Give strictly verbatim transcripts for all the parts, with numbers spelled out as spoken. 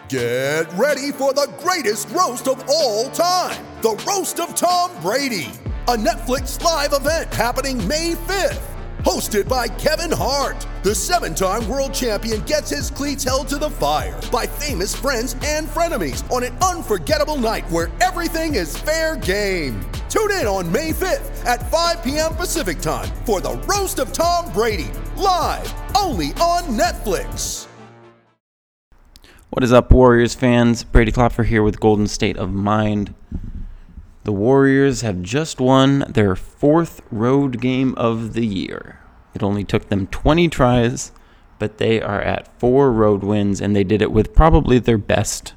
Get ready for the greatest roast of all time, the Roast of Tom Brady, a Netflix live event happening May fifth. Hosted by Kevin Hart, the seven-time world champion gets his cleats held to the fire by famous friends and frenemies on an unforgettable night where everything is fair game. Tune in on May fifth at five p.m. Pacific time for the Roast of Tom Brady, live only on Netflix. What is up, Warriors fans? Brady Klopfer here with Golden State of Mind. The Warriors have just won their fourth road game of the year. It only took them twenty tries, but they are at four road wins, and they did it with probably their best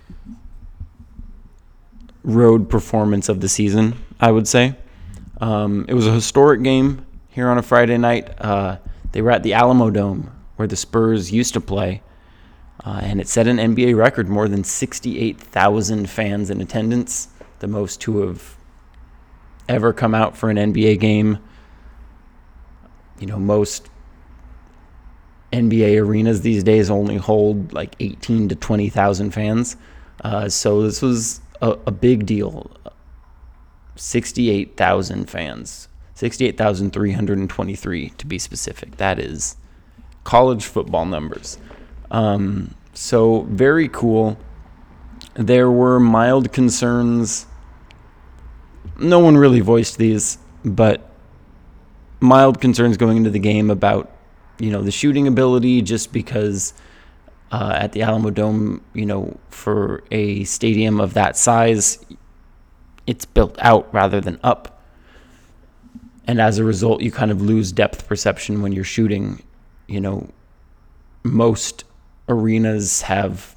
road performance of the season, I would say. Um, it was a historic game here on a Friday night. Uh, they were at the Alamo Dome, where the Spurs used to play. Uh, and it set an N B A record, more than sixty-eight thousand fans in attendance, the most to have ever come out for an N B A game. You know, most N B A arenas these days only hold like eighteen to twenty thousand fans. Uh, so this was a, a big deal. sixty-eight thousand fans, sixty-eight thousand three hundred twenty-three to be specific. That is college football numbers. Um, so very cool. There were mild concerns. No one really voiced these, but mild concerns going into the game about, you know, the shooting ability, just because uh, at the Alamo Dome, you know, for a stadium of that size, it's built out rather than up. And as a result, you kind of lose depth perception when you're shooting. You know, most arenas have,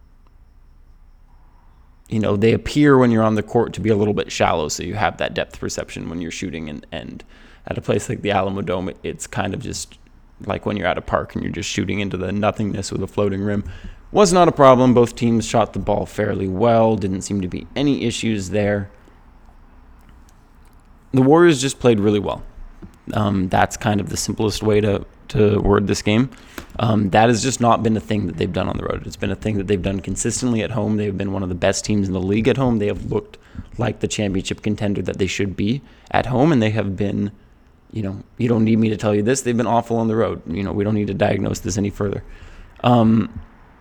you know, they appear when you're on the court to be a little bit shallow, so you have that depth perception when you're shooting. And, and at a place like the Alamo Dome, it, it's kind of just like when you're at a park and you're just shooting into the nothingness with a floating rim. Was not a problem. Both teams shot the ball fairly well. Didn't seem to be any issues there. The Warriors just played really well. Um, that's kind of the simplest way to, to word this game. Um, that has just not been a thing that they've done on the road. It's been a thing that they've done consistently at home. They've been one of the best teams in the league at home. They have looked like the championship contender that they should be at home, and they have been, you know, you don't need me to tell you this, they've been awful on the road. You know, we don't need to diagnose this any further. Um,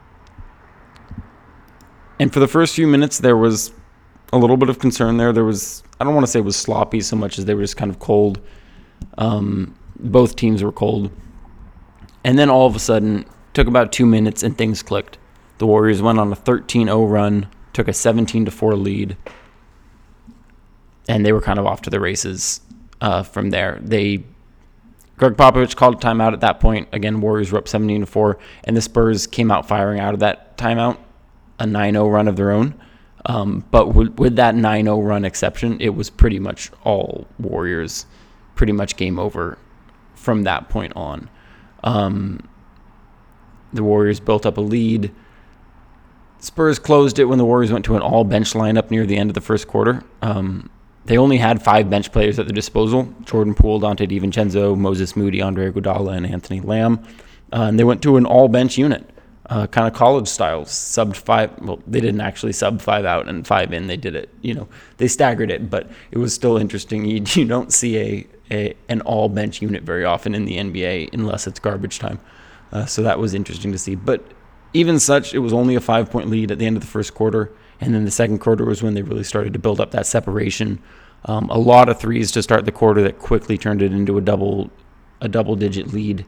and for the first few minutes, there was a little bit of concern there. There was, I don't want to say it was sloppy so much as they were just kind of cold. Um, both teams were cold. And then all of a sudden, took about two minutes and things clicked. The Warriors went on a thirteen oh run, took a seventeen to four lead, and they were kind of off to the races uh, from there. They, Greg Popovich called a timeout at that point. Again, Warriors were up seventeen to four, and the Spurs came out firing out of that timeout, a nine oh run of their own. Um, but w- with that nine oh run exception, it was pretty much all Warriors, pretty much game over from that point on. Um, the Warriors built up a lead. Spurs closed it when the Warriors went to an all-bench lineup near the end of the first quarter. Um, they only had five bench players at their disposal: Jordan Poole, Dante DiVincenzo, Moses Moody, Andre Iguodala, and Anthony Lamb. Uh, and they went to an all-bench unit, uh, kind of college style, subbed five. Well, they didn't actually sub five out and five in. They did it, you know, they staggered it, but it was still interesting. You, you don't see a A, an all-bench unit very often in the N B A unless it's garbage time. Uh, so that was interesting to see. But even such, it was only a five-point lead at the end of the first quarter, and then the second quarter was when they really started to build up that separation. Um, a lot of threes to start the quarter that quickly turned it into a double, a double-digit lead.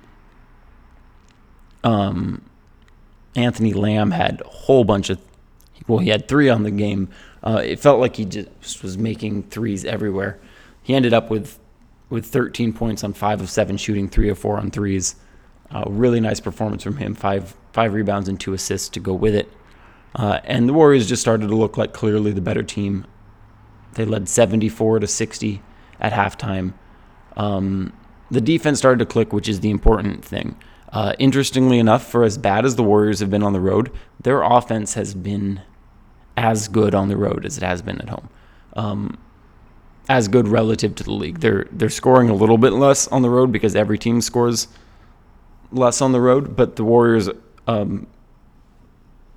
Um, Anthony Lamb had a whole bunch of, well, he had three on the game. Uh, it felt like he just was making threes everywhere. He ended up with with thirteen points on five of seven shooting, three of four on threes. Uh, really nice performance from him. Five five rebounds and two assists to go with it. Uh, and the Warriors just started to look like clearly the better team. They led seventy-four to sixty at halftime. Um, the defense started to click, which is the important thing. Uh, interestingly enough, for as bad as the Warriors have been on the road, their offense has been as good on the road as it has been at home. Um, as good relative to the league. They're they're scoring a little bit less on the road because every team scores less on the road, but the Warriors um,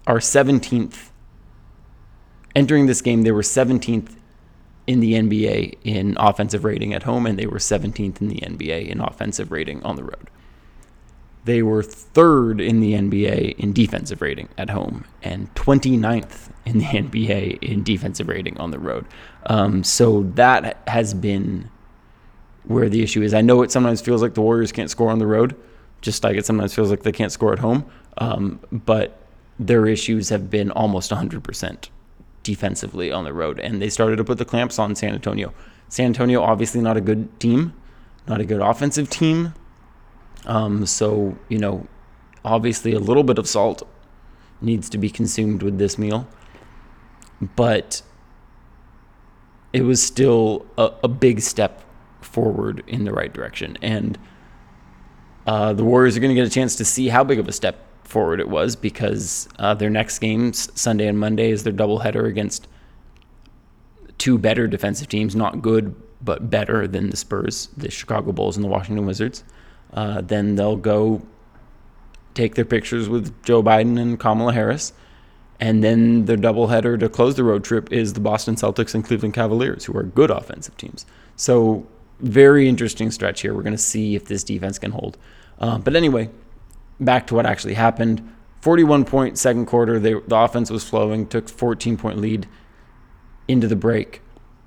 are seventeenth. Entering this game, they were seventeenth in the N B A in offensive rating at home, and they were seventeenth in the N B A in offensive rating on the road. They were third in the N B A in defensive rating at home and twenty-ninth in the N B A in defensive rating on the road. Um, so that has been where the issue is. I know it sometimes feels like the Warriors can't score on the road, just like it sometimes feels like they can't score at home. Um, but their issues have been almost one hundred percent defensively on the road, and they started to put the clamps on San Antonio. San Antonio, obviously not a good team, not a good offensive team. Um, so, you know, obviously a little bit of salt needs to be consumed with this meal. But it was still a, a big step forward in the right direction. And uh, the Warriors are going to get a chance to see how big of a step forward it was, because uh, their next games, Sunday and Monday, is their doubleheader against two better defensive teams, not good, but better than the Spurs, the Chicago Bulls and the Washington Wizards. Uh, then they'll go take their pictures with Joe Biden and Kamala Harris. And then their doubleheader to close the road trip is the Boston Celtics and Cleveland Cavaliers, who are good offensive teams. So very interesting stretch here. We're going to see if this defense can hold. Uh, but anyway, back to what actually happened. forty-one point second quarter. They, the offense was flowing, took fourteen point lead into the break.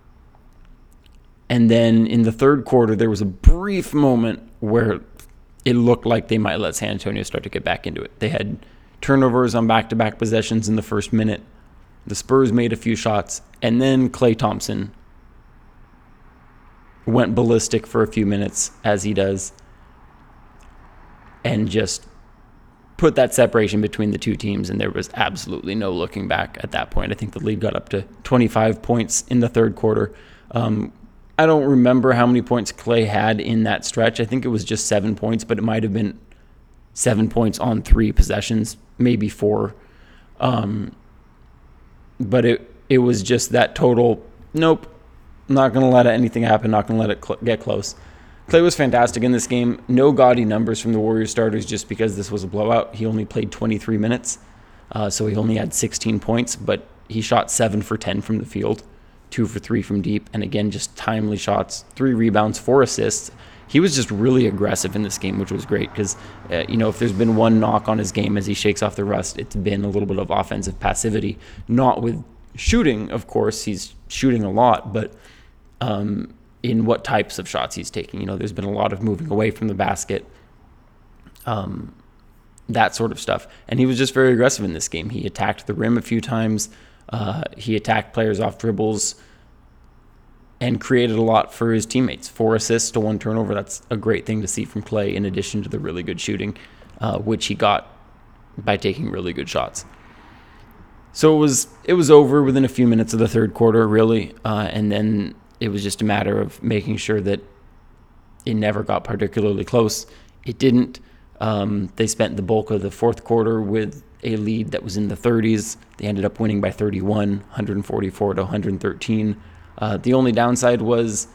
And then in the third quarter, there was a brief moment where it looked like they might let San Antonio start to get back into it. They had turnovers on back-to-back possessions in the first minute. The Spurs made a few shots, and then Klay Thompson went ballistic for a few minutes, as he does, and just put that separation between the two teams, and there was absolutely no looking back at that point. I think the lead got up to twenty-five points in the third quarter. Um, I don't remember how many points Klay had in that stretch. I think it was just seven points, but it might have been seven points on three possessions, maybe four. Um, but it it was just that total, nope, not going to let anything happen, not going to let it cl- get close. Klay was fantastic in this game. No gaudy numbers from the Warriors starters just because this was a blowout. He only played twenty-three minutes, uh, so he only had sixteen points, but he shot seven for ten from the field, two for three from deep, and again, just timely shots, three rebounds, four assists. He was just really aggressive in this game, which was great because, uh, you know, if there's been one knock on his game as he shakes off the rust, it's been a little bit of offensive passivity. Not with shooting, of course. He's shooting a lot, but um, in what types of shots he's taking. You know, there's been a lot of moving away from the basket, um, that sort of stuff. And he was just very aggressive in this game. He attacked the rim a few times. Uh, he attacked players off dribbles and created a lot for his teammates. Four assists to one turnover. That's a great thing to see from Klay, in addition to the really good shooting, uh, which he got by taking really good shots. So it was it was over within a few minutes of the third quarter, really, uh, and then it was just a matter of making sure that it never got particularly close. It didn't. Um, they spent the bulk of the fourth quarter with a lead that was in the thirties. They ended up winning by thirty-one, one forty-four to one thirteen. Uh, the only downside was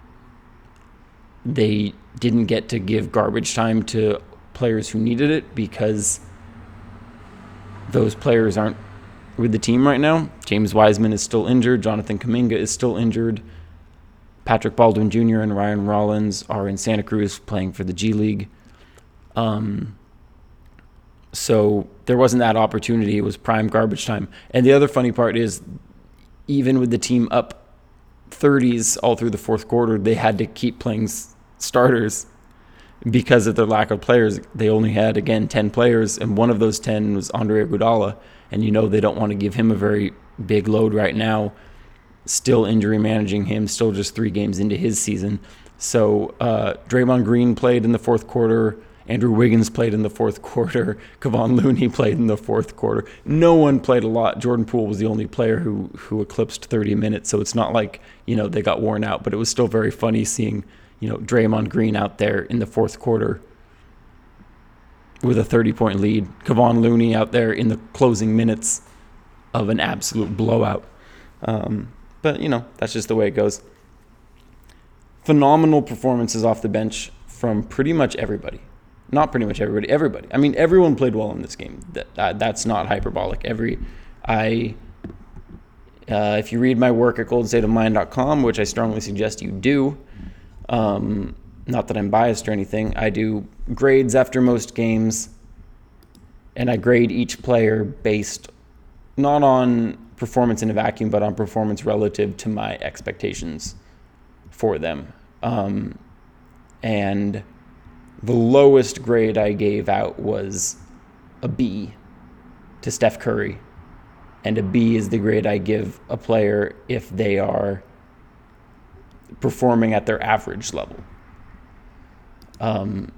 they didn't get to give garbage time to players who needed it because those players aren't with the team right now. James Wiseman is still injured. Jonathan Kuminga is still injured. Patrick Baldwin Junior and Ryan Rollins are in Santa Cruz playing for the G League. Um, so there wasn't that opportunity. It was prime garbage time. And the other funny part is, even with the team up thirties all through the fourth quarter, they had to keep playing starters because of their lack of players. They only had, again, ten players, and one of those ten was Andre Iguodala. And you know they don't want to give him a very big load right now. Still injury managing him, still just three games into his season. So uh, Draymond Green played in the fourth quarter. Andrew Wiggins played in the fourth quarter. Kevon Looney played in the fourth quarter. No one played a lot. Jordan Poole was the only player who who eclipsed thirty minutes. So it's not like, you know, they got worn out. But it was still very funny seeing, you know, Draymond Green out there in the fourth quarter with a thirty-point lead. Kevon Looney out there in the closing minutes of an absolute blowout. Um, but, you know, that's just the way it goes. Phenomenal performances off the bench from pretty much everybody. not pretty much everybody, everybody. I mean, everyone played well in this game. That, that That's not hyperbolic. Every, I, uh, if you read my work at golden state of mind dot com, which I strongly suggest you do, um, not that I'm biased or anything, I do grades after most games, and I grade each player based not on performance in a vacuum, but on performance relative to my expectations for them. Um, and the lowest grade I gave out was a B to Steph Curry. And a B is the grade I give a player if they are performing at their average level. Um,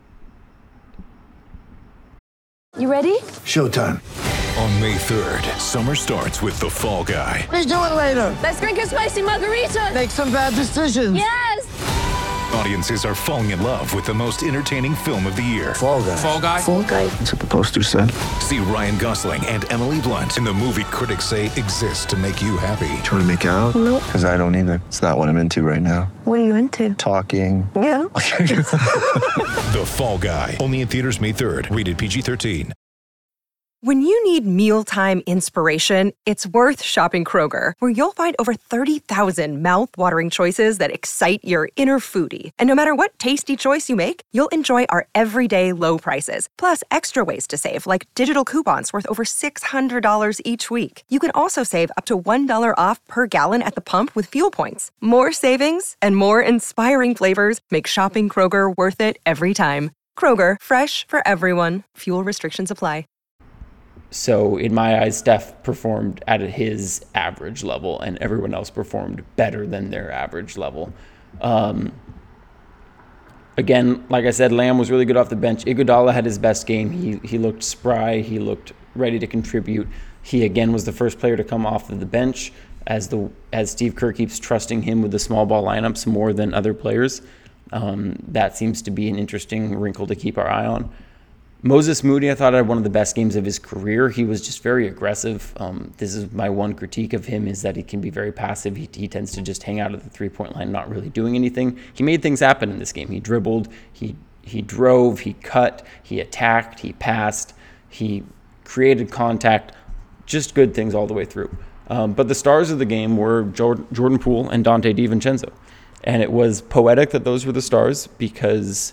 you ready? Showtime. On May third, summer starts with The Fall Guy. Let's do it later. Let's drink a spicy margarita. Make some bad decisions. Yes. Audiences are falling in love with the most entertaining film of the year. Fall Guy. Fall Guy. Fall guy. That's what the poster said. See Ryan Gosling and Emily Blunt in the movie critics say exists to make you happy. Trying to make it out? Nope. Because I don't either. It's not what I'm into right now. What are you into? Talking. Yeah. The Fall Guy. Only in theaters May third. Rated P G thirteen. When you need mealtime inspiration, it's worth shopping Kroger, where you'll find over thirty thousand mouth-watering choices that excite your inner foodie. And no matter what tasty choice you make, you'll enjoy our everyday low prices, plus extra ways to save, like digital coupons worth over six hundred dollars each week. You can also save up to one dollar off per gallon at the pump with fuel points. More savings and more inspiring flavors make shopping Kroger worth it every time. Kroger, fresh for everyone. Fuel restrictions apply. So in my eyes, Steph performed at his average level, and everyone else performed better than their average level. Um, again, like I said, Lamb was really good off the bench. Iguodala had his best game. He he looked spry. He looked ready to contribute. He again was the first player to come off of the bench, as the as Steve Kerr keeps trusting him with the small ball lineups more than other players. Um, that seems to be an interesting wrinkle to keep our eye on. Moses Moody, I thought, had one of the best games of his career. He was just very aggressive. Um, this is my one critique of him, is that he can be very passive. He, he tends to just hang out at the three-point line, not really doing anything. He made things happen in this game. He dribbled, he he drove, he cut, he attacked, he passed, he created contact, just good things all the way through. Um, but the stars of the game were Jordan Poole and Dante DiVincenzo. And it was poetic that those were the stars, because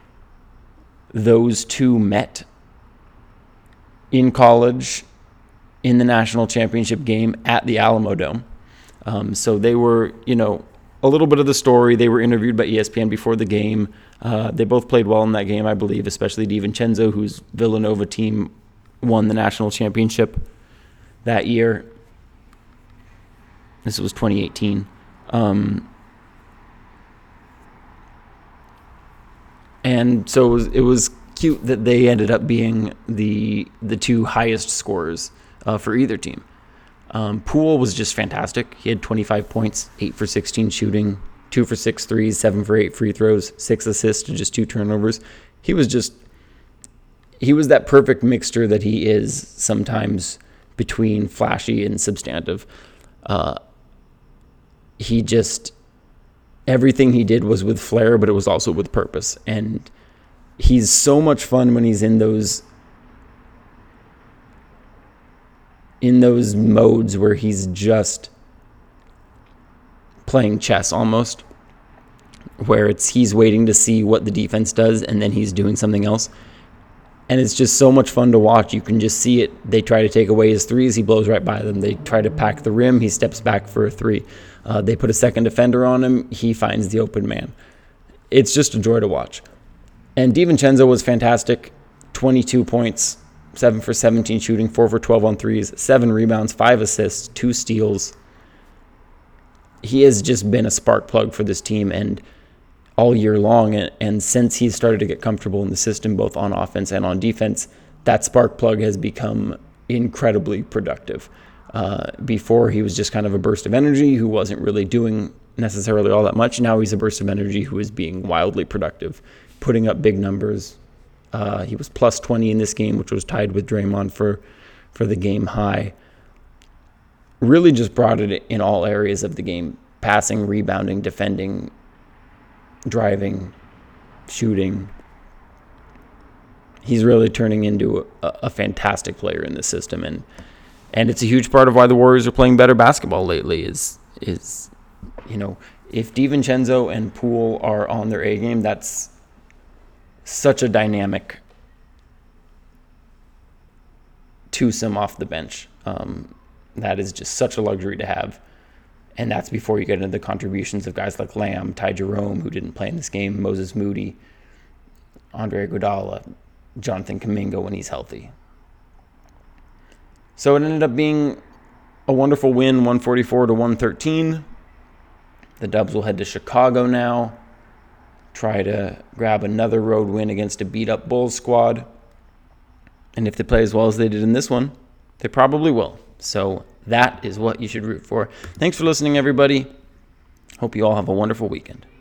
those two met in college in the national championship game at the Alamo Dome. Um, so they were, you know, a little bit of the story. They were interviewed by E S P N before the game. Uh, they both played well in that game, I believe, especially DiVincenzo, whose Villanova team won the national championship that year. This was twenty eighteen. Um, And so it was, it was cute that they ended up being the the two highest scorers uh, for either team. Um, Poole was just fantastic. He had twenty-five points, eight for sixteen shooting, two for six threes, seven for eight free throws, six assists to just two turnovers. He was just, he was that perfect mixture that he is sometimes between flashy and substantive. Uh, he just... Everything he did was with flair, but it was also with purpose. And he's so much fun when he's in those in those modes where he's just playing chess almost, where it's he's waiting to see what the defense does and then he's doing something else. And it's just so much fun to watch. You can just see it. They try to take away his threes. He blows right by them. They try to pack the rim. He steps back for a three. Uh, they put a second defender on him. He finds the open man. It's just a joy to watch. And DiVincenzo was fantastic. twenty-two points, seven for seventeen shooting, four for twelve on threes, seven rebounds, five assists, two steals. He has just been a spark plug for this team and all year long. And, and since he started to get comfortable in the system, both on offense and on defense, that spark plug has become incredibly productive. Uh, before, he was just kind of a burst of energy who wasn't really doing necessarily all that much. Now he's a burst of energy who is being wildly productive, putting up big numbers. Uh, he was plus twenty in this game, which was tied with Draymond for, for the game high. Really just brought it in all areas of the game: passing, rebounding, defending, driving, shooting. he's really turning into a, a fantastic player in this system, and and it's a huge part of why the Warriors are playing better basketball lately. Is is you know, if DiVincenzo and Poole are on their A game, that's such a dynamic twosome off the bench. Um, that is just such a luxury to have. And that's before you get into the contributions of guys like Lamb, Ty Jerome, who didn't play in this game, Moses Moody, Andre Iguodala, Jonathan Kuminga when he's healthy. So it ended up being a wonderful win, one forty-four to one thirteen. The Dubs will head to Chicago now, try to grab another road win against a beat-up Bulls squad. And if they play as well as they did in this one, they probably will. So that is what you should root for. Thanks for listening, everybody. Hope you all have a wonderful weekend.